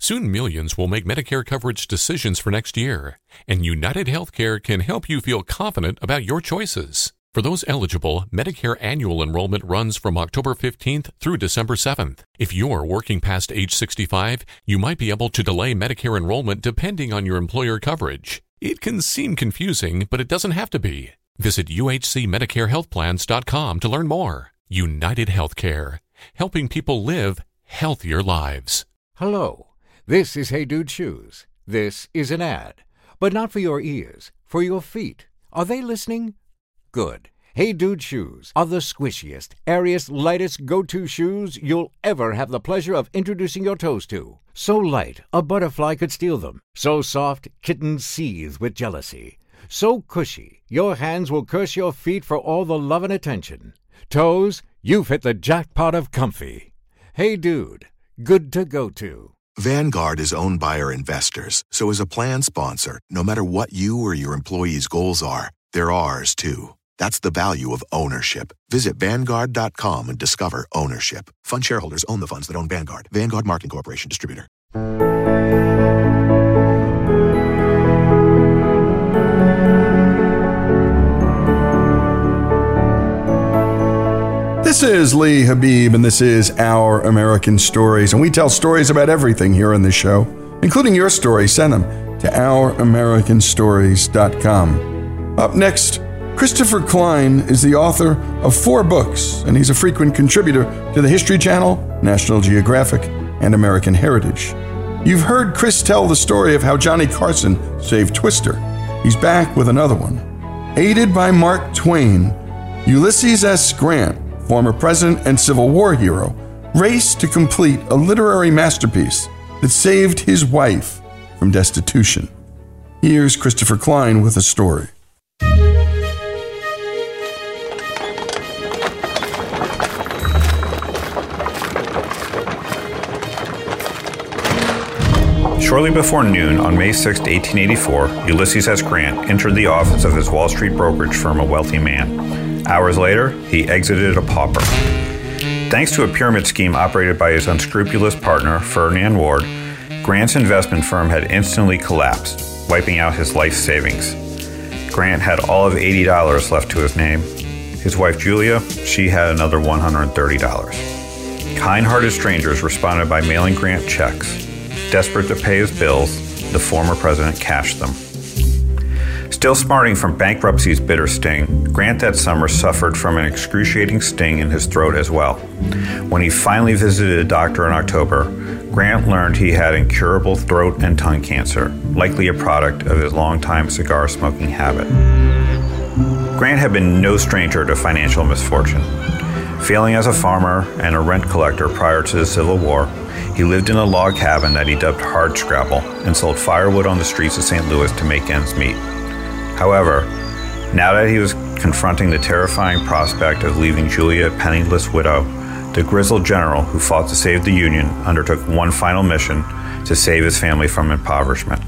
Soon millions will make Medicare coverage decisions for next year, and United Healthcare can help you feel confident about your choices. For those eligible, Medicare annual enrollment runs from October 15th through December 7th. If you're working past age 65, you might be able to delay Medicare enrollment depending on your employer coverage. It can seem confusing, but it doesn't have to be. Visit uhcmedicarehealthplans.com to learn more. United Healthcare, helping people live healthier lives. Hello, this is Hey Dude Shoes. This is an ad, but not for your ears, for your feet. Are they listening? Good. Hey Dude Shoes are the squishiest, airiest, lightest go-to shoes you'll ever have the pleasure of introducing your toes to. So light, a butterfly could steal them. So soft, kittens seethe with jealousy. So cushy, your hands will curse your feet for all the love and attention. Toes, you've hit the jackpot of comfy. Hey Dude, good to go to. Vanguard is owned by our investors, so as a plan sponsor, no matter what you or your employees' goals are, they're ours too. That's the value of ownership. Visit Vanguard.com and discover ownership. Fund shareholders own the funds that own Vanguard. Vanguard Marketing Corporation Distributor. This is Lee Habib, and this is Our American Stories. And we tell stories about everything here on this show, including your story. Send them to ouramericanstories.com. Up next, Christopher Klein is the author of 4 books, and he's a frequent contributor to the History Channel, National Geographic, and American Heritage. You've heard Chris tell the story of how Johnny Carson saved Twister. He's back with another one. Aided by Mark Twain, Ulysses S. Grant, former president and Civil War hero, raced to complete a literary masterpiece that saved his wife from destitution. Here's Christopher Klein with a story. Shortly before noon on May 6, 1884, Ulysses S. Grant entered the office of his Wall Street brokerage firm, a wealthy man. Hours later, he exited a pauper. Thanks to a pyramid scheme operated by his unscrupulous partner, Ferdinand Ward, Grant's investment firm had instantly collapsed, wiping out his life savings. Grant had all of $80 left to his name. His wife, Julia, she had another $130. Kind-hearted strangers responded by mailing Grant checks. Desperate to pay his bills, the former president cashed them. Still smarting from bankruptcy's bitter sting, Grant that summer suffered from an excruciating sting in his throat as well. When he finally visited a doctor in October, Grant learned he had incurable throat and tongue cancer, likely a product of his longtime cigar-smoking habit. Grant had been no stranger to financial misfortune. Failing as a farmer and a rent collector prior to the Civil War, he lived in a log cabin that he dubbed Hardscrabble and sold firewood on the streets of St. Louis to make ends meet. However, now that he was confronting the terrifying prospect of leaving Julia a penniless widow, the grizzled general who fought to save the Union undertook one final mission to save his family from impoverishment.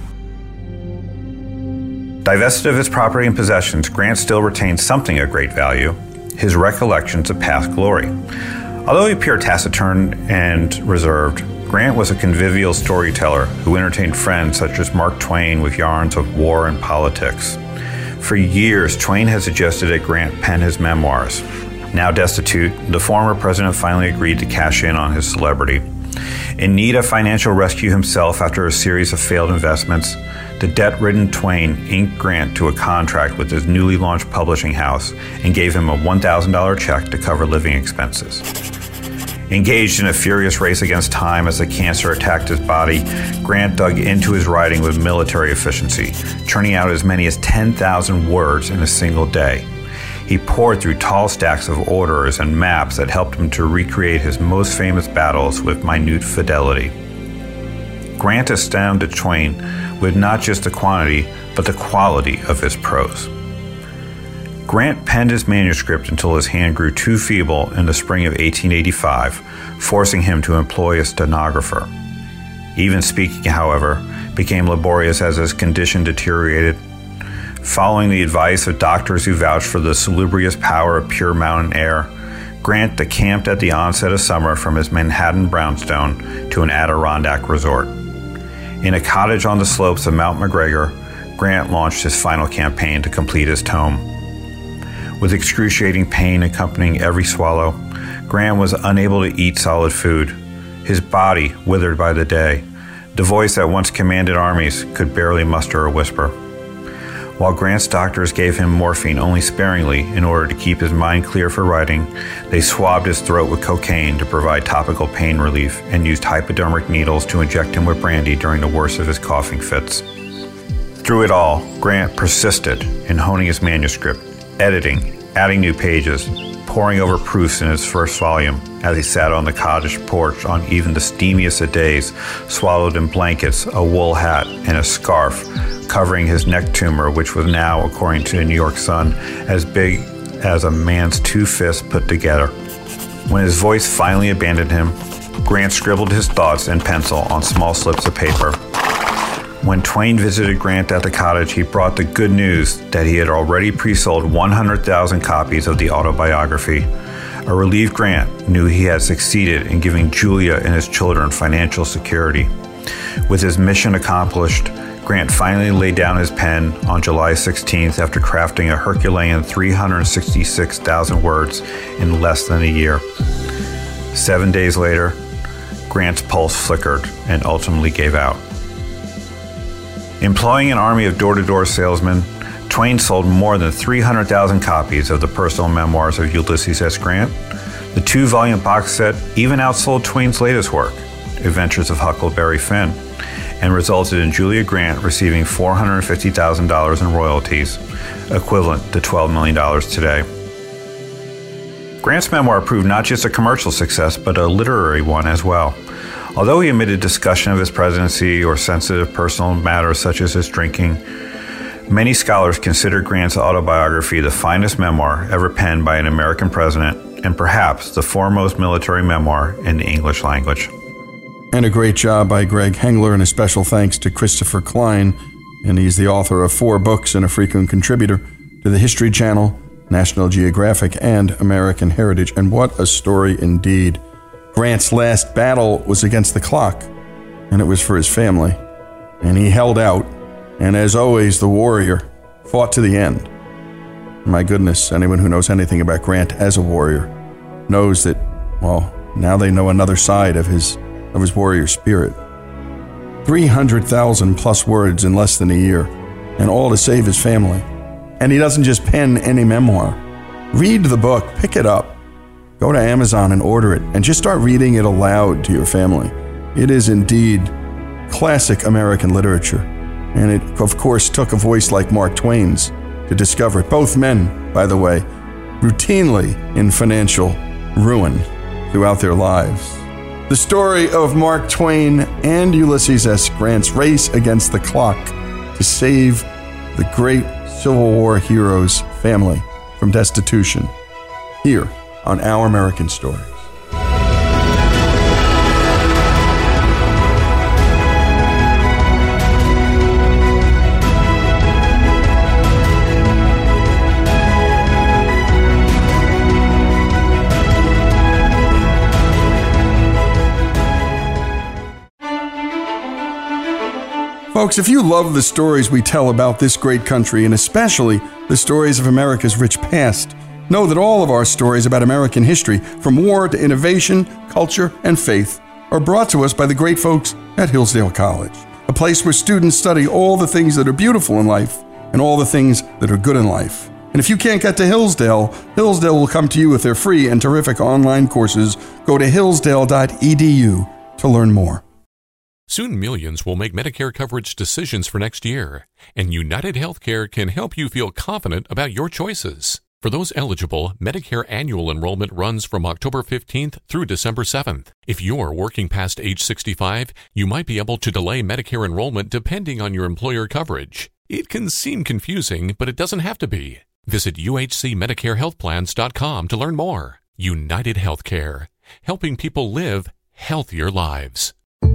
Divested of his property and possessions, Grant still retained something of great value, his recollections of past glory. Although he appeared taciturn and reserved, Grant was a convivial storyteller who entertained friends such as Mark Twain with yarns of war and politics. For years, Twain had suggested that Grant pen his memoirs. Now destitute, the former president finally agreed to cash in on his celebrity. In need of financial rescue himself after a series of failed investments, the debt-ridden Twain inked Grant to a contract with his newly launched publishing house and gave him a $1,000 check to cover living expenses. Engaged in a furious race against time as the cancer attacked his body, Grant dug into his writing with military efficiency, churning out as many as 10,000 words in a single day. He poured through tall stacks of orders and maps that helped him to recreate his most famous battles with minute fidelity. Grant astounded Twain with not just the quantity, but the quality of his prose. Grant penned his manuscript until his hand grew too feeble in the spring of 1885, forcing him to employ a stenographer. Even speaking, however, became laborious as his condition deteriorated. Following the advice of doctors who vouched for the salubrious power of pure mountain air, Grant decamped at the onset of summer from his Manhattan brownstone to an Adirondack resort. In a cottage on the slopes of Mount McGregor, Grant launched his final campaign to complete his tome. With excruciating pain accompanying every swallow, Grant was unable to eat solid food. His body withered by the day. The voice that once commanded armies could barely muster a whisper. While Grant's doctors gave him morphine only sparingly in order to keep his mind clear for writing, they swabbed his throat with cocaine to provide topical pain relief and used hypodermic needles to inject him with brandy during the worst of his coughing fits. Through it all, Grant persisted in honing his manuscript, editing, adding new pages, poring over proofs in his first volume as he sat on the cottage porch on even the steamiest of days, swallowed in blankets, a wool hat, and a scarf covering his neck tumor, which was now, according to the New York Sun, as big as a man's two fists put together. When his voice finally abandoned him, Grant scribbled his thoughts in pencil on small slips of paper. When Twain visited Grant at the cottage, he brought the good news that he had already pre-sold 100,000 copies of the autobiography. A relieved Grant knew he had succeeded in giving Julia and his children financial security. With his mission accomplished, Grant finally laid down his pen on July 16th after crafting a Herculean 366,000 words in less than a year. 7 days later, Grant's pulse flickered and ultimately gave out. Employing an army of door-to-door salesmen, Twain sold more than 300,000 copies of the personal memoirs of Ulysses S. Grant. The 2-volume box set even outsold Twain's latest work, Adventures of Huckleberry Finn, and resulted in Julia Grant receiving $450,000 in royalties, equivalent to $12 million today. Grant's memoir proved not just a commercial success, but a literary one as well. Although he omitted discussion of his presidency or sensitive personal matters such as his drinking, many scholars consider Grant's autobiography the finest memoir ever penned by an American president and perhaps the foremost military memoir in the English language. And a great job by Greg Hengler, and a special thanks to Christopher Klein. And he's the author of 4 books and a frequent contributor to the History Channel, National Geographic, and American Heritage. And what a story indeed. Grant's last battle was against the clock, and it was for his family. And he held out, and as always, the warrior fought to the end. My goodness, anyone who knows anything about Grant as a warrior knows that, well, now they know another side of his warrior spirit. 300,000 plus words in less than a year, and all to save his family. And he doesn't just pen any memoir. Read the book, pick it up, go to Amazon and order it, and just start reading it aloud to your family. It is indeed classic American literature, and it, of course, took a voice like Mark Twain's to discover it. Both men, by the way, routinely in financial ruin throughout their lives. The story of Mark Twain and Ulysses S. Grant's race against the clock to save the great Civil War hero's family from destitution, here on Our American Stories. Folks, if you love the stories we tell about this great country, and especially the stories of America's rich past, know that all of our stories about American history, from war to innovation, culture, and faith, are brought to us by the great folks at Hillsdale College, a place where students study all the things that are beautiful in life and all the things that are good in life. And if you can't get to Hillsdale, Hillsdale will come to you with their free and terrific online courses. Go to hillsdale.edu to learn more. Soon millions will make Medicare coverage decisions for next year, and United Healthcare can help you feel confident about your choices. For those eligible, Medicare annual enrollment runs from October 15th through December 7th. If you're working past age 65, you might be able to delay Medicare enrollment depending on your employer coverage. It can seem confusing, but it doesn't have to be. Visit uhcmedicarehealthplans.com to learn more. United Healthcare, helping people live healthier lives.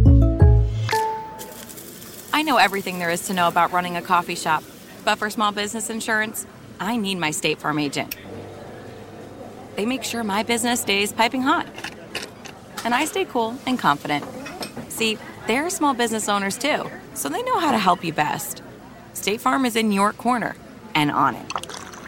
I know everything there is to know about running a coffee shop, but for small business insurance, I need my State Farm agent. They make sure my business stays piping hot, and I stay cool and confident. See, They're small business owners too, so they know how to help you best. State Farm is in your corner and on it.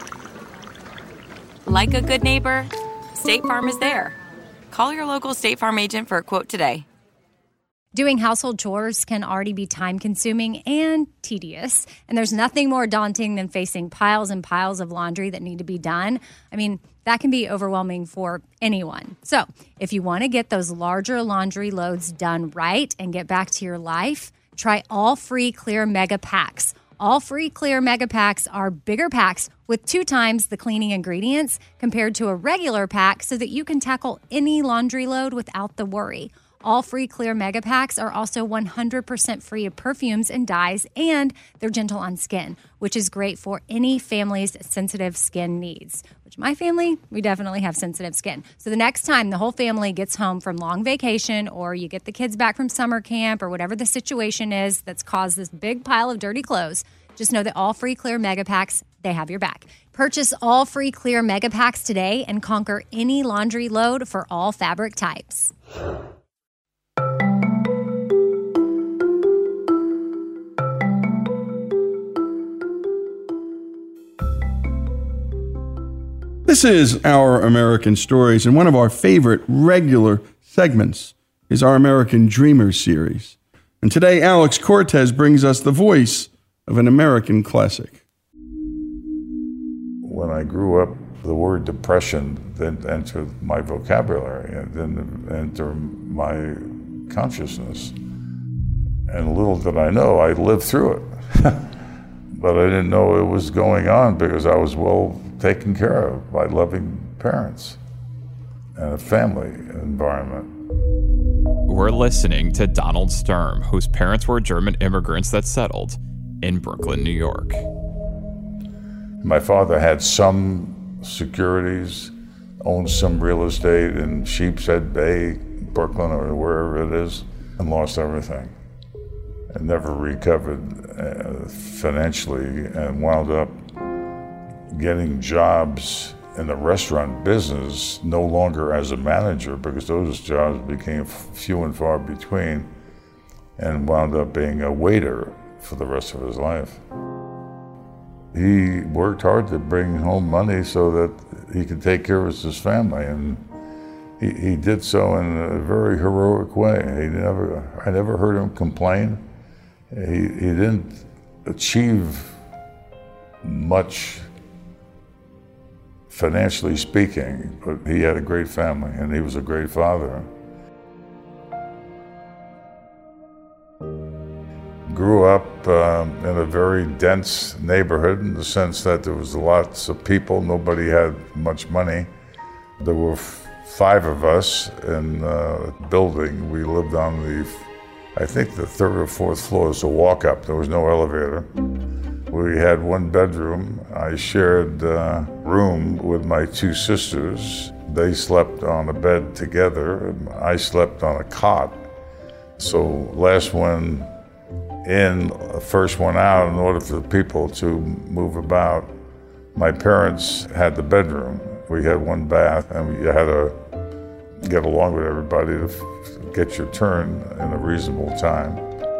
Like a good neighbor, State Farm is there. Call your local State Farm agent for a quote today. Doing household chores can already be time-consuming and tedious, and there's nothing more daunting than facing piles and piles of laundry that need to be done. I mean, that can be overwhelming for anyone. So, if you want to get those larger laundry loads done right and get back to your life, try All Free Clear Mega Packs. All Free Clear Mega Packs are bigger packs with 2 times the cleaning ingredients compared to a regular pack so that you can tackle any laundry load without the worry. All Free Clear Mega Packs are also 100% free of perfumes and dyes, and they're gentle on skin, which is great for any family's sensitive skin needs. Which my family, we definitely have sensitive skin. So the next time the whole family gets home from long vacation, or you get the kids back from summer camp, or whatever the situation is that's caused this big pile of dirty clothes, just know that All Free Clear Mega Packs, they have your back. Purchase All Free Clear Mega Packs today and conquer any laundry load for all fabric types. This is Our American Stories, and one of our favorite regular segments is our American Dreamers series. And today, Alex Cortez brings us the voice of an American classic. When I grew up, the word depression didn't enter my vocabulary, it didn't enter my consciousness. And little did I know, I lived through it. But I didn't know it was going on because I was well taken care of by loving parents and a family environment. We're listening to Donald Sturm, whose parents were German immigrants that settled in Brooklyn, New York. My father had some securities, owned some real estate in Sheepshead Bay, Brooklyn, or wherever it is, and lost everything. And never recovered financially, and wound up getting jobs in the restaurant business, no longer as a manager, because those jobs became few and far between, and wound up being a waiter for the rest of his life. He worked hard to bring home money so that he could take care of his family, and he did so in a very heroic way. I never heard him complain. He didn't achieve much financially speaking, but he had a great family and he was a great father. Grew up in a very dense neighborhood in the sense that there was lots of people, nobody had much money. There were 5 of us in a building. We lived on I think the 3rd or 4th floor is a walk up. There was no elevator. We had 1 bedroom. I shared a room with my 2 sisters. They slept on a bed together. I slept on a cot. So last one in, first one out, in order for the people to move about. My parents had the bedroom. We had 1 bath, and you had to get along with everybody to get your turn in a reasonable time.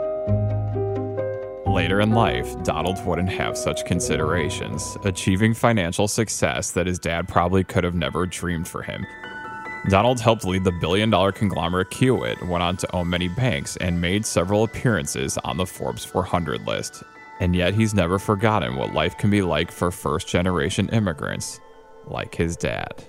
Later in life, Donald wouldn't have such considerations, achieving financial success that his dad probably could have never dreamed for him. Donald helped lead the billion-dollar conglomerate Kiewit, went on to own many banks, and made several appearances on the Forbes 400 list. And yet he's never forgotten what life can be like for first-generation immigrants, like his dad.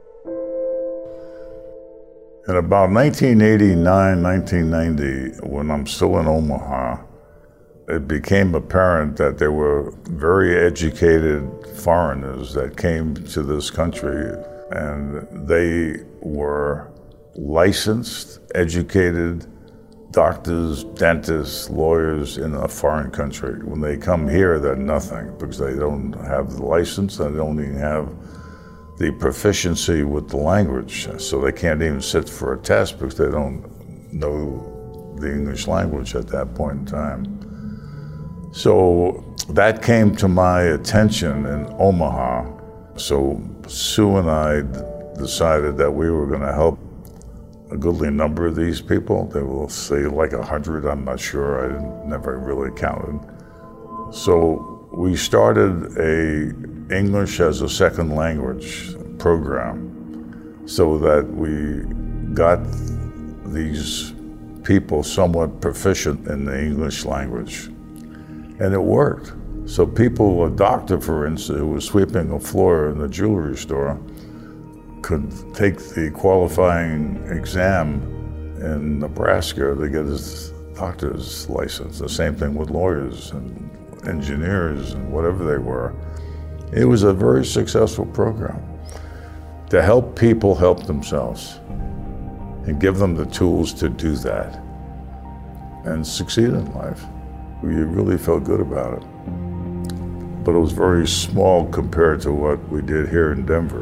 In about 1989, 1990, when I'm still in Omaha, it became apparent that there were very educated foreigners that came to this country, and they were licensed, educated doctors, dentists, lawyers in a foreign country. When they come here, they're nothing because they don't have the license and they don't even have the proficiency with the language. So they can't even sit for a test because they don't know the English language at that point in time. So that came to my attention in Omaha. So Sue and I decided that we were going to help a goodly number of these people. They will say like 100, I'm not sure, I never really counted. So we started a English as a second language program so that we got these people somewhat proficient in the English language. And it worked. So people, a doctor, for instance, who was sweeping a floor in the jewelry store, could take the qualifying exam in Nebraska to get his doctor's license. The same thing with lawyers and engineers and whatever they were. It was a very successful program to help people help themselves and give them the tools to do that and succeed in life. We really felt good about it. But it was very small compared to what we did here in Denver.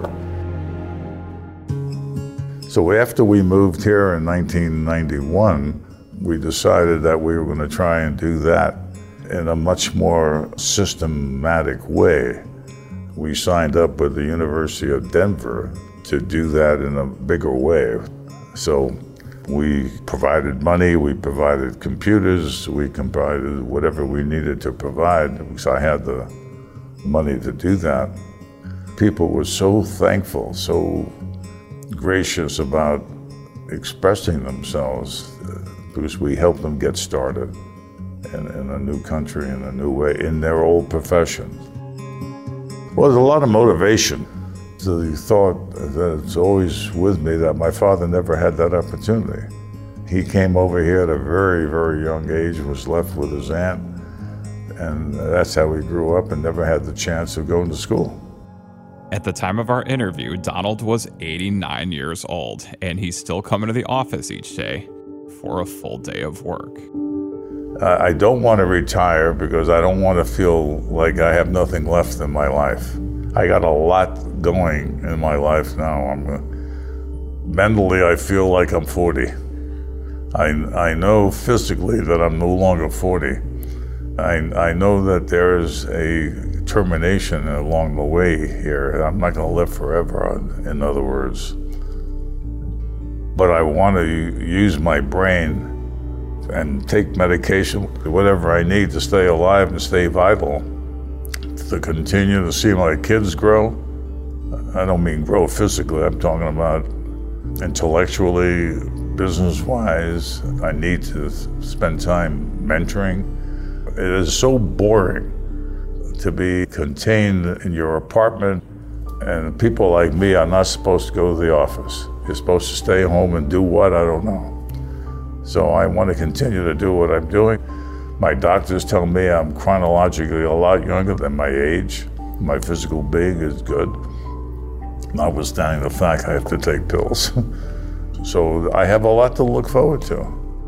So after we moved here in 1991, we decided that we were going to try and do that in a much more systematic way. We signed up with the University of Denver to do that in a bigger way. So we provided money, we provided computers, we provided whatever we needed to provide because I had the money to do that. People were so thankful, so gracious about expressing themselves because we helped them get started in a new country, in a new way, in their old profession. Well, there's a lot of motivation. The thought that's always with me that my father never had that opportunity. He came over here at a very, very young age, was left with his aunt, and that's how he grew up and never had the chance of going to school. At the time of our interview, Donald was 89 years old, and he's still coming to the office each day for a full day of work. I don't want to retire because I don't want to feel like I have nothing left in my life. I got a lot going in my life now. Mentally, I feel like I'm 40. I know physically that I'm no longer 40. I know that there is a termination along the way here. I'm not going to live forever, in other words. But I want to use my brain and take medication, whatever I need to stay alive and stay vital, to continue to see my kids grow. I don't mean grow physically, I'm talking about intellectually, business-wise. I need to spend time mentoring. It is so boring to be contained in your apartment, and people like me are not supposed to go to the office. You're supposed to stay home and do what? I don't know. So I want to continue to do what I'm doing. My doctors tell me I'm chronologically a lot younger than my age. My physical being is good, notwithstanding the fact I have to take pills. So I have a lot to look forward to.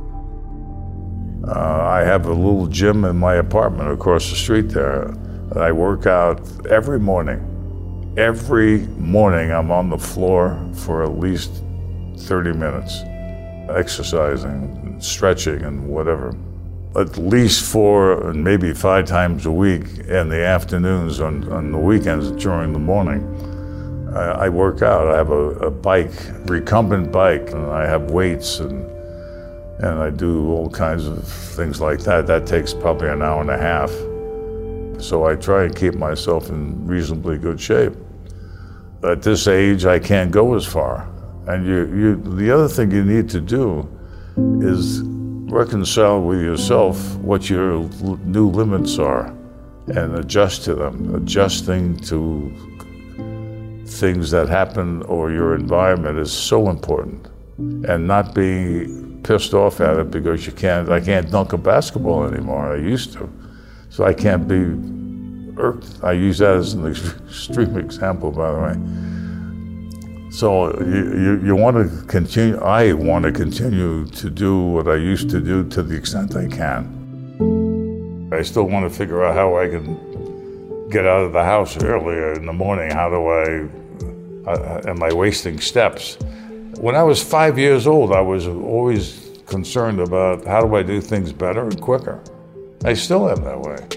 I have a little gym in my apartment across the street there. I work out every morning. Every morning I'm on the floor for at least 30 minutes, exercising, stretching, and whatever. At least 4 and maybe 5 times a week in the afternoons, on the weekends during the morning. I work out. I have a bike, recumbent bike, and I have weights, and I do all kinds of things like that. That takes probably an hour and a half. So I try and keep myself in reasonably good shape. At this age, I can't go as far. And the other thing you need to do is reconcile with yourself what your new limits are and adjust to them. Adjusting to things that happen or your environment is so important. And not being pissed off at it because I can't dunk a basketball anymore. I used to. So I can't be irked. I use that as an extreme example, by the way. So you want to continue, I want to continue to do what I used to do to the extent I can. I still want to figure out how I can get out of the house earlier in the morning. How do am I wasting steps? When I was 5 years old, I was always concerned about how do I do things better and quicker. I still am that way.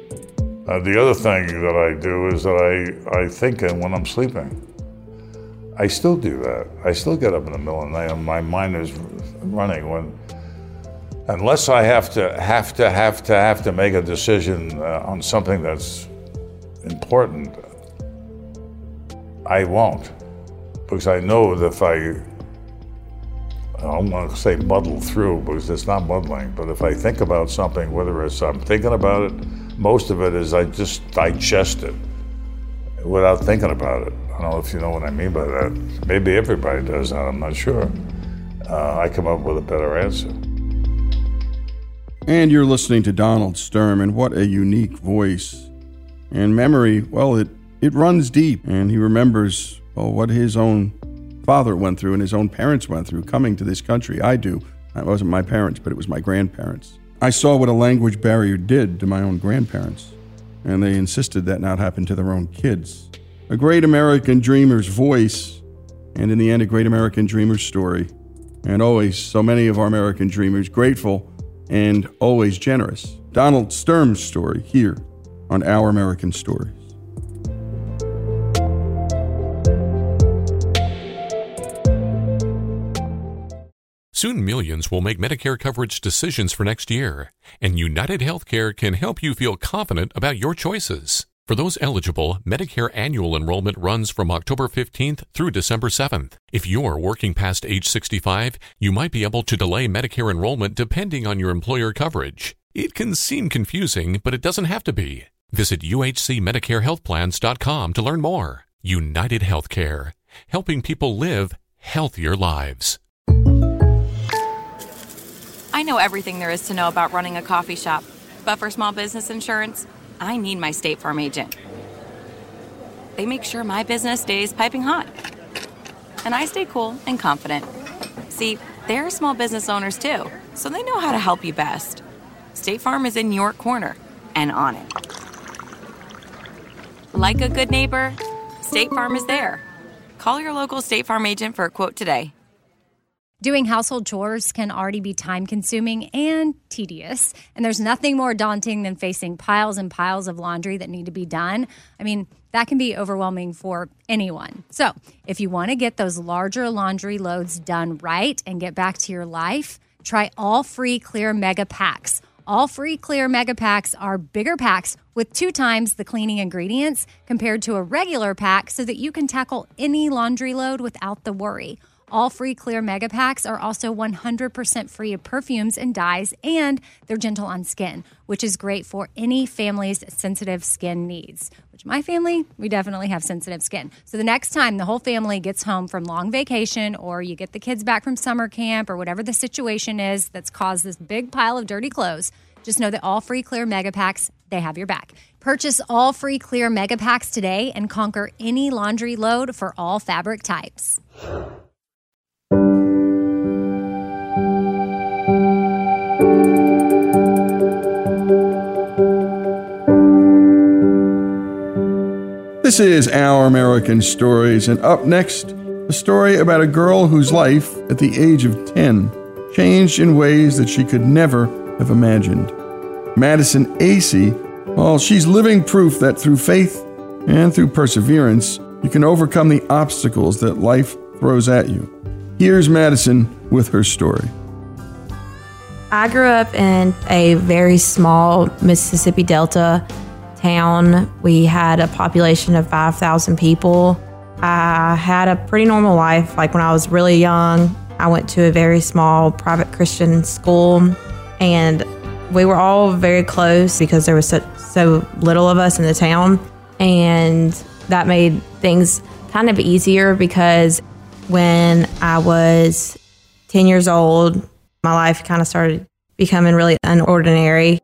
The other thing that I do is that I think when I'm sleeping. I still do that. I still get up in the middle of the night and my mind is running unless I have to make a decision on something that's important, I won't. Because I know that if I don't want to say muddle through, because it's not muddling, but if I think about something, whether it's I'm thinking about it, most of it is I just digest it without thinking about it. I don't know if you know what I mean by that. Maybe everybody does that, I'm not sure. I come up with a better answer. And you're listening to Donald Sturm, and what a unique voice. And memory, well, it runs deep, and he remembers what his own father went through and his own parents went through coming to this country. I do. It wasn't my parents, but it was my grandparents. I saw what a language barrier did to my own grandparents, and they insisted that not happen to their own kids. A great American dreamer's voice, and in the end, a great American dreamer's story. And always, so many of our American dreamers grateful and always generous. Donald Sturm's story here on Our American Stories. Soon millions will make Medicare coverage decisions for next year, and United Healthcare can help you feel confident about your choices. For those eligible, Medicare annual enrollment runs from October 15th through December 7th. If you're working past age 65, you might be able to delay Medicare enrollment depending on your employer coverage. It can seem confusing, but it doesn't have to be. Visit uhcmedicarehealthplans.com to learn more. United Healthcare, helping people live healthier lives. I know everything there is to know about running a coffee shop, but for small business insurance, I need my State Farm agent. They make sure my business stays piping hot, and I stay cool and confident. See, they're small business owners too, so they know how to help you best. State Farm is in your corner and on it. Like a good neighbor, State Farm is there. Call your local State Farm agent for a quote today. Doing household chores can already be time-consuming and tedious, and there's nothing more daunting than facing piles and piles of laundry that need to be done. I mean, that can be overwhelming for anyone. So, if you want to get those larger laundry loads done right and get back to your life, try All Free Clear Mega Packs. All Free Clear Mega Packs are bigger packs with 2 times the cleaning ingredients compared to a regular pack so that you can tackle any laundry load without the worry. All Free Clear Mega Packs are also 100% free of perfumes and dyes, and they're gentle on skin, which is great for any family's sensitive skin needs. Which my family, we definitely have sensitive skin. So the next time the whole family gets home from long vacation, or you get the kids back from summer camp, or whatever the situation is that's caused this big pile of dirty clothes, just know that All Free Clear Mega Packs, they have your back. Purchase All Free Clear Mega Packs today and conquer any laundry load for all fabric types. This is Our American Stories, and up next, a story about a girl whose life, at the age of 10, changed in ways that she could never have imagined. Madison Acey, well, she's living proof that through faith and through perseverance, you can overcome the obstacles that life throws at you. Here's Madison with her story. I grew up in a very small Mississippi Delta town. We had a population of 5,000 people. I had a pretty normal life. Like when I was really young, I went to a very small private Christian school, and we were all very close because there was so little of us in the town. And that made things kind of easier because when I was 10 years old, my life kind of started becoming really unordinary.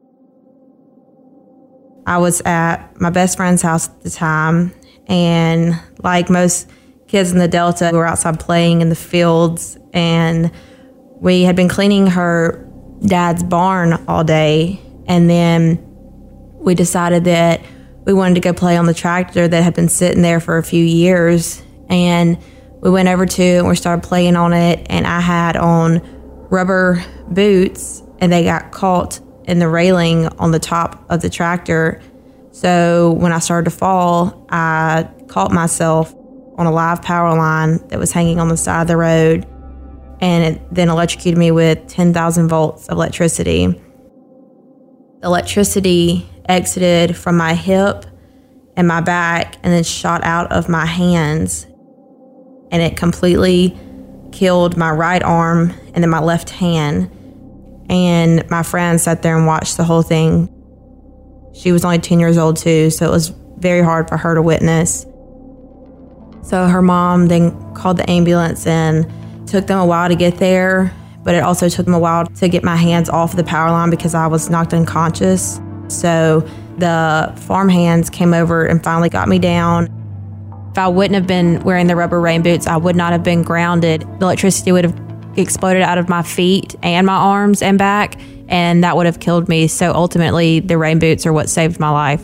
I was at my best friend's house at the time, and like most kids in the Delta, we were outside playing in the fields, and we had been cleaning her dad's barn all day, and then we decided that we wanted to go play on the tractor that had been sitting there for a few years, and we went over to it and we started playing on it, and I had on rubber boots, and they got caught in the railing on the top of the tractor. So when I started to fall, I caught myself on a live power line that was hanging on the side of the road, and it then electrocuted me with 10,000 volts of electricity. The electricity exited from my hip and my back and then shot out of my hands, and it completely killed my right arm and then my left hand. And my friend sat there and watched the whole thing. She was only 10 years old too, so it was very hard for her to witness. So her mom then called the ambulance, and took them a while to get there, but it also took them a while to get my hands off the power line because I was knocked unconscious. So the farm hands came over and finally got me down. If I wouldn't have been wearing the rubber rain boots, I would not have been grounded. The electricity would have exploded out of my feet and my arms and back, and that would have killed me. So ultimately, the rain boots are what saved my life.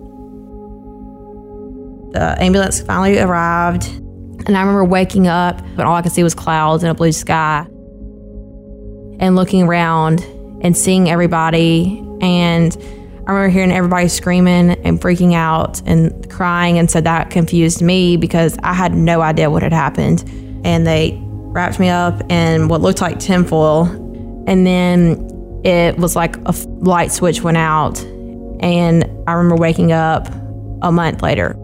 The ambulance finally arrived, and I remember waking up, but all I could see was clouds and a blue sky, and looking around and seeing everybody. And I remember hearing everybody screaming and freaking out and crying, and so that confused me because I had no idea what had happened. And they wrapped me up in what looked like tinfoil, and then it was like a light switch went out, and I remember waking up a month later.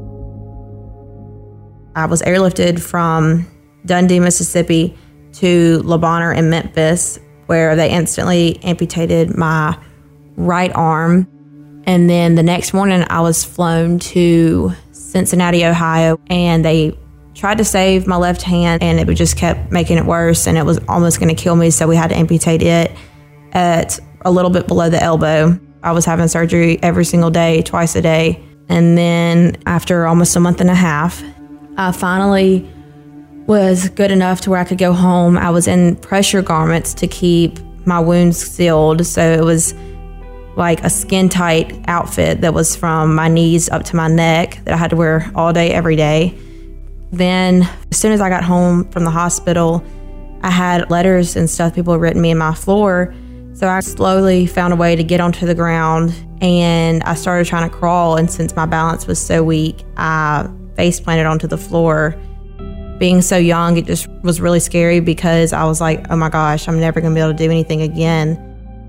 I was airlifted from Dundee, Mississippi to Le Bonheur in Memphis, where they instantly amputated my right arm. And then the next morning, I was flown to Cincinnati, Ohio, and they tried to save my left hand, and it just kept making it worse, and it was almost going to kill me, so we had to amputate it at a little bit below the elbow. I was having surgery every single day, twice a day. And then after almost a month and a half, I finally was good enough to where I could go home. I was in pressure garments to keep my wounds sealed, so it was like a skin-tight outfit that was from my knees up to my neck that I had to wear all day, every day. Then, as soon as I got home from the hospital, I had letters and stuff people had written me in my floor. So I slowly found a way to get onto the ground, and I started trying to crawl. And since my balance was so weak, I face planted onto the floor. Being so young, it just was really scary because I was like, oh my gosh, I'm never going to be able to do anything again.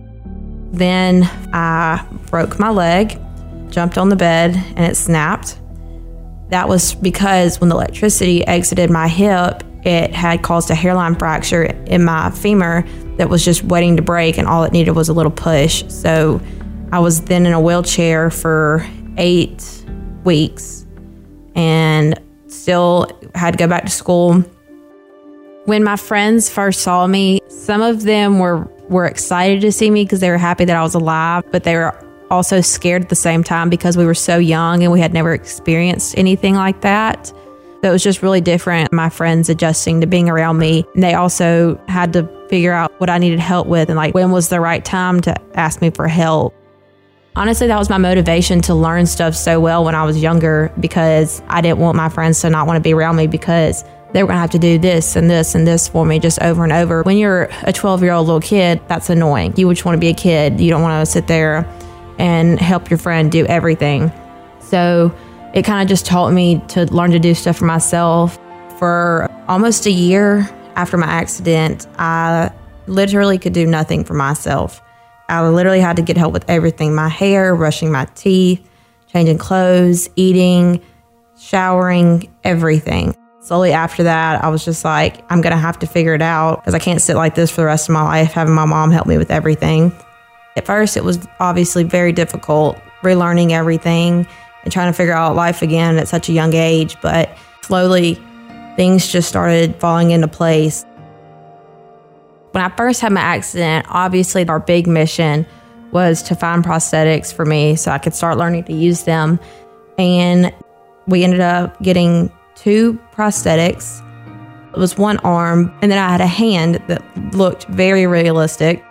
Then I broke my leg, jumped on the bed, and it snapped. That was because when the electricity exited my hip, it had caused a hairline fracture in my femur that was just waiting to break, and all it needed was a little push. So I was then in a wheelchair for 8 weeks and still had to go back to school. When my friends first saw me, some of them were excited to see me because they were happy that I was alive, but they were also scared at the same time because we were so young and we had never experienced anything like that. So it was just really different. My friends adjusting to being around me. And they also had to figure out what I needed help with and like when was the right time to ask me for help. Honestly, that was my motivation to learn stuff so well when I was younger, because I didn't want my friends to not want to be around me because they were going to have to do this and this and this for me just over and over. When you're a 12-year-old little kid, that's annoying. You just want to be a kid. You don't want to sit there and help your friend do everything. So it kind of just taught me to learn to do stuff for myself. For almost a year after my accident, I literally could do nothing for myself. I literally had to get help with everything: my hair, brushing my teeth, changing clothes, eating, showering, everything. Slowly after that, I was just like, I'm going to have to figure it out because I can't sit like this for the rest of my life, having my mom help me with everything. At first, it was obviously very difficult, relearning everything and trying to figure out life again at such a young age. But slowly, things just started falling into place. When I first had my accident, obviously our big mission was to find prosthetics for me so I could start learning to use them. And we ended up getting 2 prosthetics. It was one arm, and then I had a hand that looked very realistic.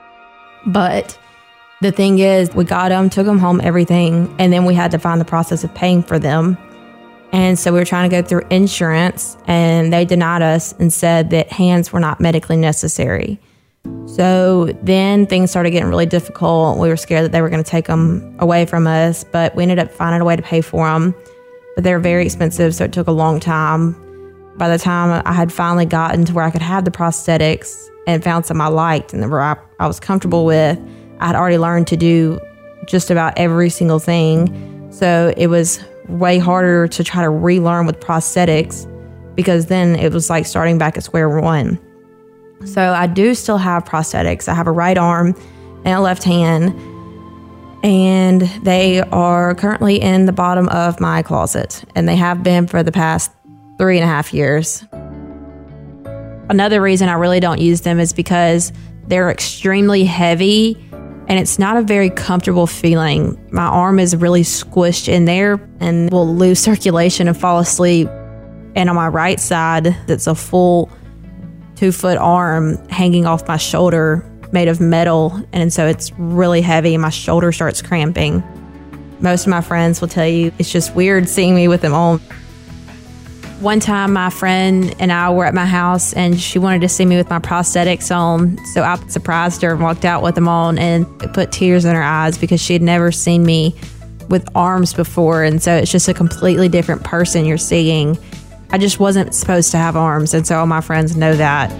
But the thing is, we got them, took them home, everything, and then we had to find the process of paying for them. And so we were trying to go through insurance, and they denied us and said that hands were not medically necessary. So then things started getting really difficult. We were scared that they were going to take them away from us, but we ended up finding a way to pay for them. but they're very expensive, so it took a long time. By the time I had finally gotten to where I could have the prosthetics and found some I liked and where I was comfortable with, I had already learned to do just about every single thing. So it was way harder to try to relearn with prosthetics, because then it was like starting back at square one. So I do still have prosthetics. I have a right arm and a left hand, and they are currently in the bottom of my closet, and they have been for the past 3.5 years. Another reason I really don't use them is because they're extremely heavy, and it's not a very comfortable feeling. My arm is really squished in there and will lose circulation and fall asleep. And on my right side, that's a full 2-foot arm hanging off my shoulder, made of metal, and so it's really heavy and my shoulder starts cramping. Most of my friends will tell you it's just weird seeing me with them on. One time my friend and I were at my house and she wanted to see me with my prosthetics on, so I surprised her and walked out with them on, and it put tears in her eyes because she had never seen me with arms before, and so it's just a completely different person you're seeing. I just wasn't supposed to have arms, and so all my friends know that.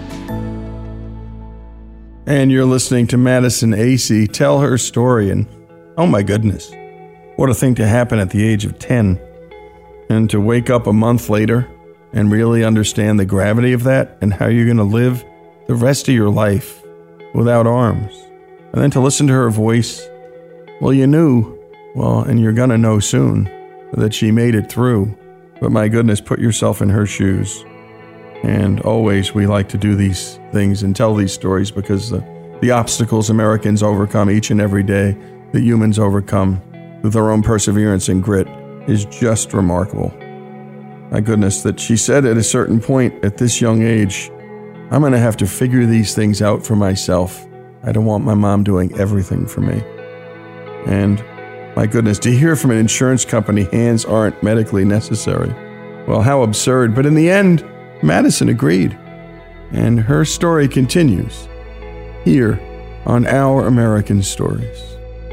And you're listening to Madison Acey tell her story, and oh my goodness, what a thing to happen at the age of 10. And to wake up a month later and really understand the gravity of that and how you're going to live the rest of your life without arms. And then to listen to her voice, well, you knew, and you're going to know soon, that she made it through. But my goodness, put yourself in her shoes. And always we like to do these things and tell these stories because the obstacles Americans overcome each and every day, that humans overcome with their own perseverance and grit, is just remarkable. My goodness, that she said at a certain point at this young age, I'm going to have to figure these things out for myself. I don't want my mom doing everything for me. And my goodness, to hear from an insurance company, hands aren't medically necessary. Well, how absurd. But in the end, Madison agreed. And her story continues here on Our American Stories.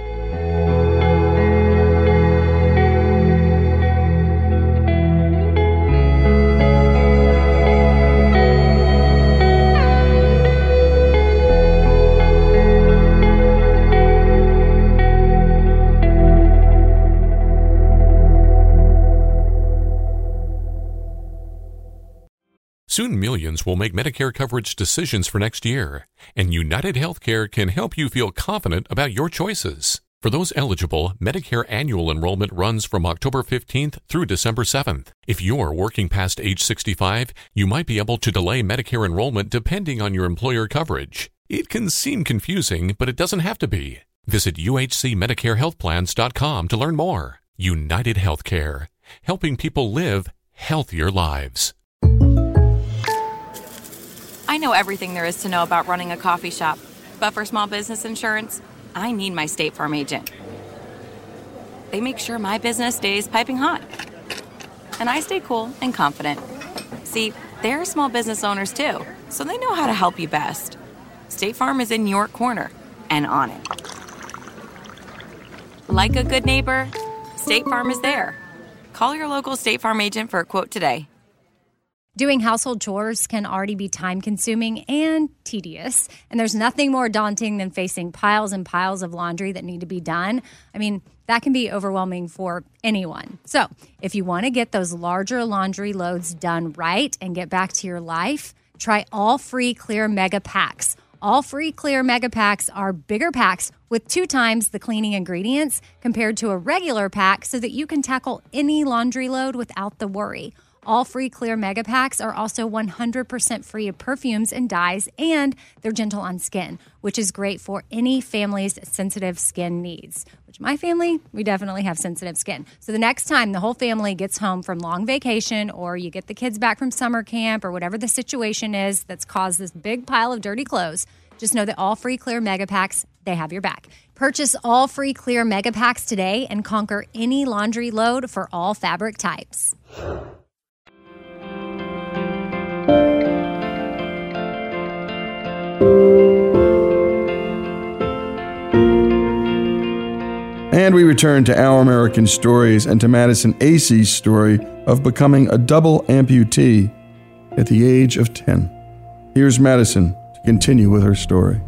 Soon millions will make Medicare coverage decisions for next year, and United Healthcare can help you feel confident about your choices. For those eligible, Medicare annual enrollment runs from October 15th through December 7th. If you're working past age 65, you might be able to delay Medicare enrollment depending on your employer coverage. It can seem confusing, but it doesn't have to be. Visit uhcmedicarehealthplans.com to learn more. United Healthcare, helping people live healthier lives. I know everything there is to know about running a coffee shop, but for small business insurance, I need my State Farm agent. They make sure my business stays piping hot, and I stay cool and confident. See, they're small business owners too, so they know how to help you best. State Farm is in your corner and on it. Like a good neighbor, State Farm is there. Call your local State Farm agent for a quote today. Doing household chores can already be time-consuming and tedious, and there's nothing more daunting than facing piles and piles of laundry that need to be done. I mean, that can be overwhelming for anyone. So, if you want to get those larger laundry loads done right and get back to your life, try All Free Clear Mega Packs. All Free Clear Mega Packs are bigger packs with 2 times the cleaning ingredients compared to a regular pack, so that you can tackle any laundry load without the worry. All Free Clear Mega Packs are also 100% free of perfumes and dyes, and they're gentle on skin, which is great for any family's sensitive skin needs. Which my family, we definitely have sensitive skin. So the next time the whole family gets home from long vacation, or you get the kids back from summer camp, or whatever the situation is that's caused this big pile of dirty clothes, just know that All Free Clear Mega Packs, they have your back. Purchase All Free Clear Mega Packs today and conquer any laundry load for all fabric types. And we return to Our American Stories and to Madison Acey's story of becoming a double amputee at the age of 10. Here's Madison to continue with her story.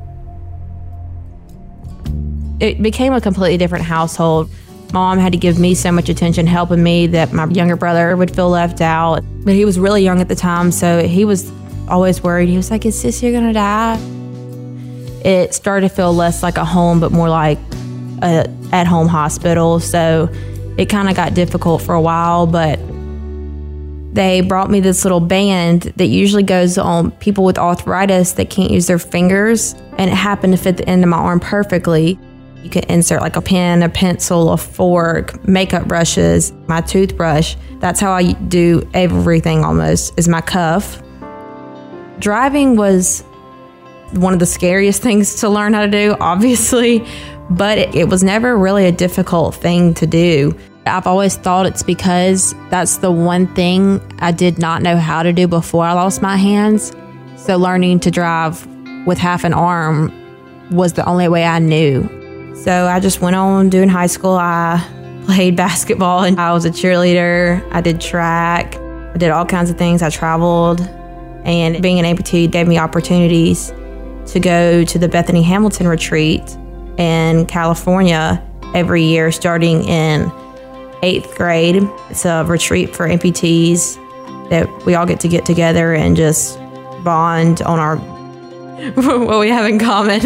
It became a completely different household. Mom had to give me so much attention, helping me, that my younger brother would feel left out. But he was really young at the time, so he was always worried. He was like, is Sissy gonna die? It started to feel less like a home, but more like a at-home hospital. So it kind of got difficult for a while, but they brought me this little band that usually goes on people with arthritis that can't use their fingers, and it happened to fit the end of my arm perfectly. You can insert like a pen, a pencil, a fork, makeup brushes, my toothbrush. That's how I do everything almost, is my cuff. Driving was one of the scariest things to learn how to do, obviously, but it was never really a difficult thing to do. I've always thought it's because that's the one thing I did not know how to do before I lost my hands. So learning to drive with half an arm was the only way I knew. So I just went on doing high school. I played basketball and I was a cheerleader. I did track. I did all kinds of things. I traveled. And being an amputee gave me opportunities to go to the Bethany Hamilton retreat in California every year starting in 8th grade. It's a retreat for amputees that we all get together and just bond on our what we have in common.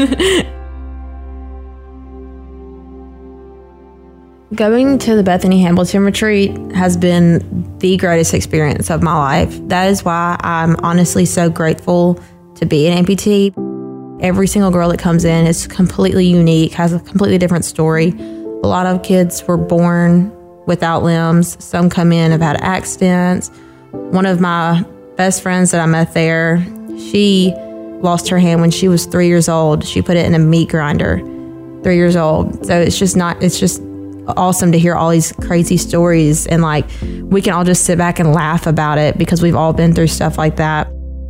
Going to the Bethany Hamilton retreat has been the greatest experience of my life. That is why I'm honestly so grateful to be an amputee. Every single girl that comes in is completely unique, has a completely different story. A lot of kids were born without limbs. Some come in have had accidents. One of my best friends that I met there, she lost her hand when she was 3 years old. She put it in a meat grinder, 3 years old. So it's just awesome to hear all these crazy stories, and like we can all just sit back and laugh about it because we've all been through stuff like that.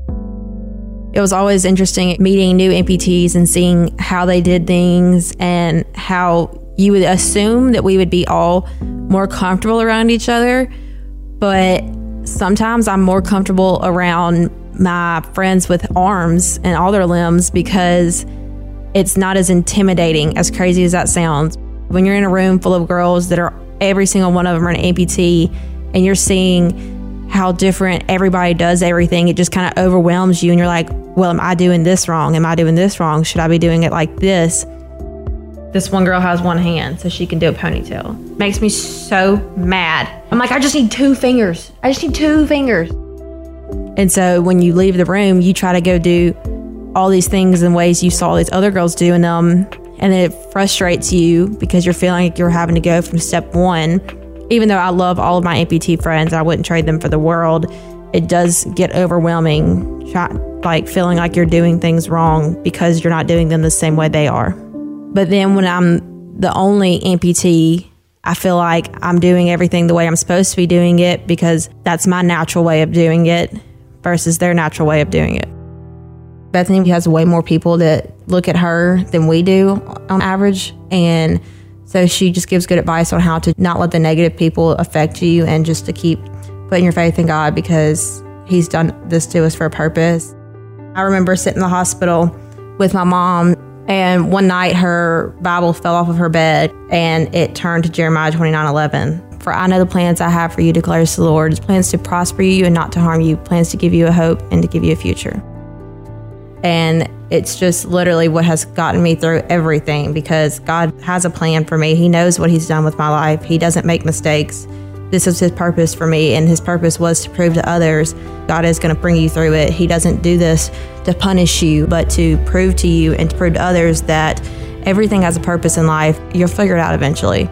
It was always interesting meeting new amputees and seeing how they did things and how you would assume that we would be all more comfortable around each other, but sometimes I'm more comfortable around my friends with arms and all their limbs because it's not as intimidating, as crazy as that sounds. When you're in a room full of girls that are, every single one of them are an amputee, and you're seeing how different everybody does everything, it just kind of overwhelms you, and you're like, well, am I doing this wrong? Am I doing this wrong? Should I be doing it like this? This one girl has one hand, so she can do a ponytail. Makes me so mad. I'm like, I just need 2 fingers. I just need 2 fingers. And so when you leave the room, you try to go do all these things in ways you saw these other girls doing them. And then it frustrates you because you're feeling like you're having to go from step 1. Even though I love all of my amputee friends, I wouldn't trade them for the world. It does get overwhelming, like feeling like you're doing things wrong because you're not doing them the same way they are. But then when I'm the only amputee, I feel like I'm doing everything the way I'm supposed to be doing it because that's my natural way of doing it versus their natural way of doing it. Bethany has way more people that look at her than we do on average. And so she just gives good advice on how to not let the negative people affect you and just to keep putting your faith in God because He's done this to us for a purpose. I remember sitting in the hospital with my mom, and one night her Bible fell off of her bed and it turned to Jeremiah 29:11. For I know the plans I have for you, declares the Lord. It's plans to prosper you and not to harm you, plans to give you a hope and to give you a future. And it's just literally what has gotten me through everything because God has a plan for me. He knows what He's done with my life. He doesn't make mistakes. This is His purpose for me, and His purpose was to prove to others God is going to bring you through it. He doesn't do this to punish you, but to prove to you and to prove to others that everything has a purpose in life. You'll figure it out eventually.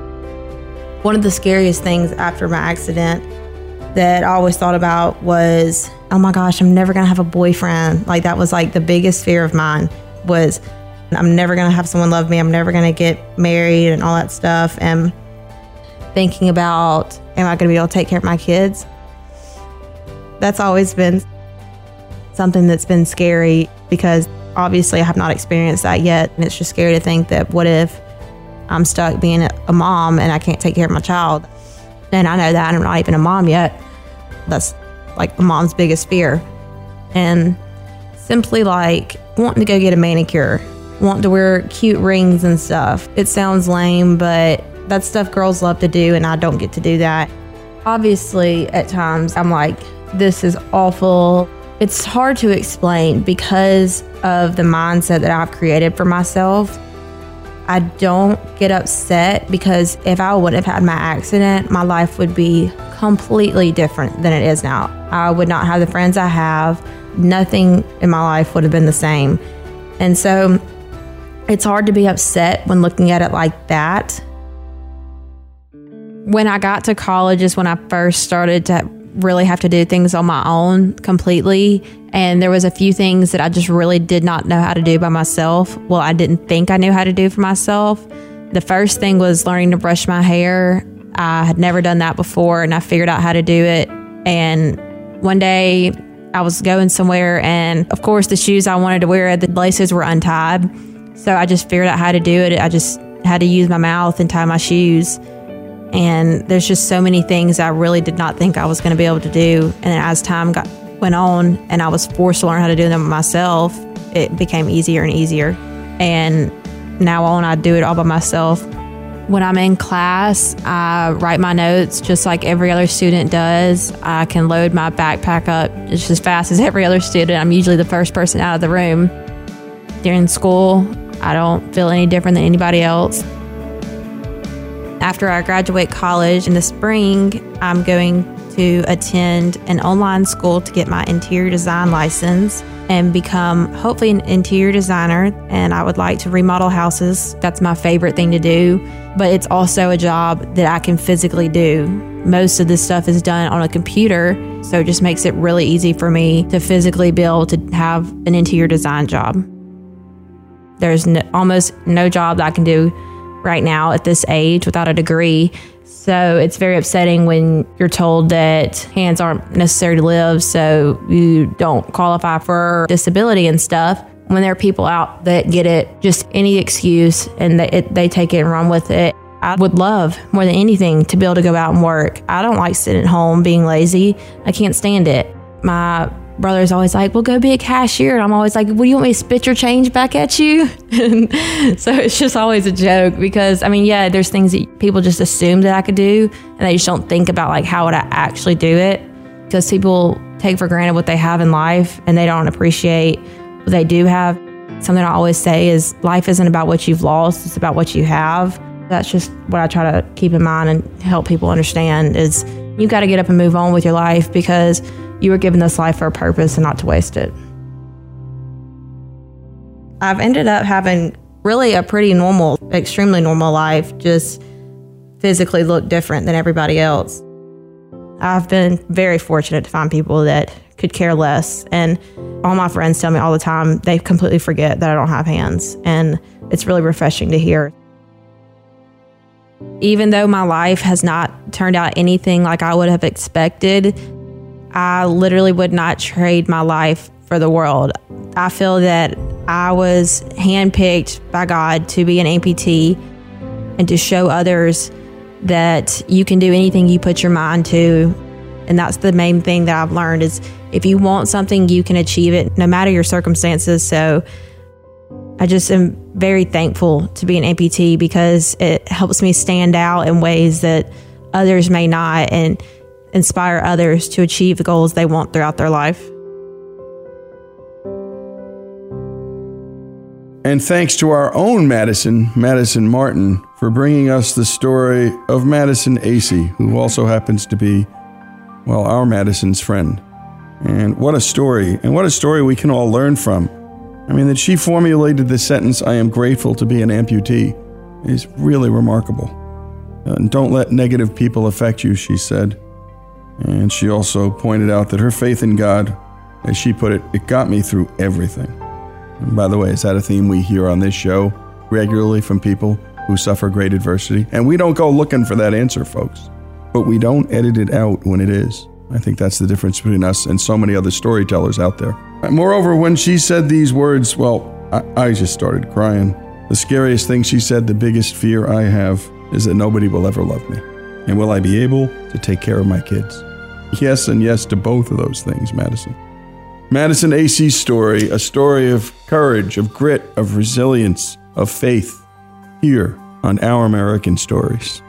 One of the scariest things after my accident that I always thought about was, oh my gosh, I'm never going to have a boyfriend. Like that was like the biggest fear of mine was I'm never going to have someone love me. I'm never going to get married and all that stuff. And thinking about, am I going to be able to take care of my kids? That's always been something that's been scary because obviously I have not experienced that yet. And it's just scary to think that what if I'm stuck being a mom and I can't take care of my child. And I know that I'm not even a mom yet. That's like a mom's biggest fear. And simply like wanting to go get a manicure, wanting to wear cute rings and stuff. It sounds lame, but that's stuff girls love to do, and I don't get to do that. Obviously, at times, I'm like, this is awful. It's hard to explain because of the mindset that I've created for myself. I don't get upset because if I wouldn't have had my accident, my life would be completely different than it is now. I would not have the friends I have. Nothing in my life would have been the same. And so it's hard to be upset when looking at it like that. When I got to college is when I first started to really have to do things on my own completely. And there was a few things that I just really did not know how to do by myself. Well, I didn't think I knew how to do for myself. The first thing was learning to brush my hair. I had never done that before, and I figured out how to do it. And one day I was going somewhere, and of course the shoes I wanted to wear, the laces were untied. So I just figured out how to do it. I just had to use my mouth and tie my shoes. And there's just so many things I really did not think I was going to be able to do. And as time went on and I was forced to learn how to do them myself, it became easier and easier. And now on, I do it all by myself. When I'm in class, I write my notes just like every other student does. I can load my backpack up just as fast as every other student. I'm usually the first person out of the room. During school, I don't feel any different than anybody else. After I graduate college in the spring, I'm going to attend an online school to get my interior design license and become hopefully an interior designer. And I would like to remodel houses. That's my favorite thing to do. But it's also a job that I can physically do. Most of this stuff is done on a computer, so it just makes it really easy for me to physically be able to have an interior design job. There's almost no job that I can do right now at this age without a degree. So it's very upsetting when you're told that hands aren't necessary to live, so you don't qualify for disability and stuff. When there are people out that get it, just any excuse, and they take it and run with it. I would love more than anything to be able to go out and work. I don't like sitting at home being lazy. I can't stand it. My brother's always like, well, go be a cashier. And I'm always like, well, you want me to spit your change back at you? So it's just always a joke because, I mean, yeah, there's things that people just assume that I could do, and they just don't think about like how would I actually do it, because people take for granted what they have in life and they don't appreciate what they do have. Something I always say is life isn't about what you've lost, it's about what you have. That's just what I try to keep in mind and help people understand is you got to get up and move on with your life because you were given this life for a purpose and not to waste it. I've ended up having really a pretty normal, extremely normal life, just physically look different than everybody else. I've been very fortunate to find people that could care less. And all my friends tell me all the time, they completely forget that I don't have hands. And it's really refreshing to hear. Even though my life has not turned out anything like I would have expected, I literally would not trade my life for the world. I feel that I was handpicked by God to be an amputee and to show others that you can do anything you put your mind to. And that's the main thing that I've learned is if you want something, you can achieve it no matter your circumstances. So I just am very thankful to be an amputee because it helps me stand out in ways that others may not and inspire others to achieve the goals they want throughout their life. And thanks to our own Madison Martin, for bringing us the story of Madison Acey, who also happens to be, well, our Madison's friend. And what a story we can all learn from. I mean, that she formulated the sentence, "I am grateful to be an amputee," is really remarkable. And don't let negative people affect you, she said. And she also pointed out that her faith in God, as she put it, it got me through everything. And by the way, is that a theme we hear on this show regularly from people who suffer great adversity? And we don't go looking for that answer, folks, but we don't edit it out when it is. I think that's the difference between us and so many other storytellers out there. Moreover, when she said these words, well, I just started crying. The scariest thing she said, the biggest fear I have, is that nobody will ever love me. And will I be able to take care of my kids? Yes and yes to both of those things, Madison. Madison A.C.'s story, a story of courage, of grit, of resilience, of faith, here on Our American Stories.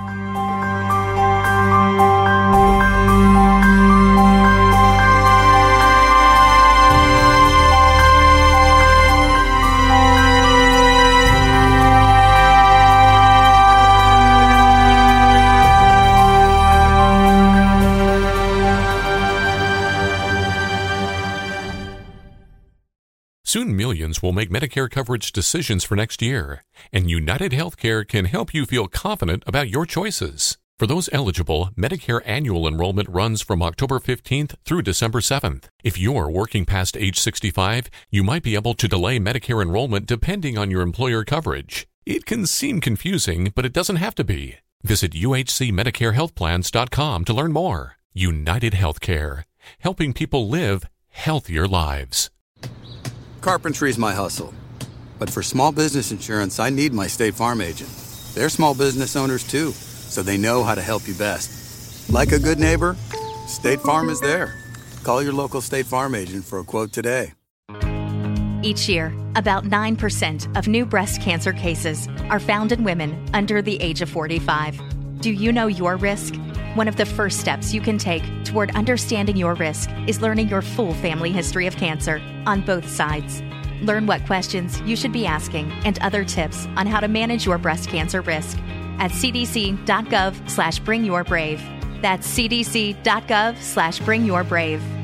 Soon millions will make Medicare coverage decisions for next year, and United Healthcare can help you feel confident about your choices. For those eligible, Medicare annual enrollment runs from October 15th through December 7th. If you're working past age 65, you might be able to delay Medicare enrollment depending on your employer coverage. It can seem confusing, but it doesn't have to be. Visit uhcmedicarehealthplans.com to learn more. United Healthcare, helping people live healthier lives. Carpentry's my hustle. But for small business insurance, I need my State Farm agent. They're small business owners too, so they know how to help you best. Like a good neighbor, State Farm is there. Call your local State Farm agent for a quote today. Each year, about 9% of new breast cancer cases are found in women under the age of 45. Do you know your risk? One of the first steps you can take toward understanding your risk is learning your full family history of cancer on both sides. Learn what questions you should be asking and other tips on how to manage your breast cancer risk at cdc.gov/bringyourbrave. That's cdc.gov/bringyourbrave.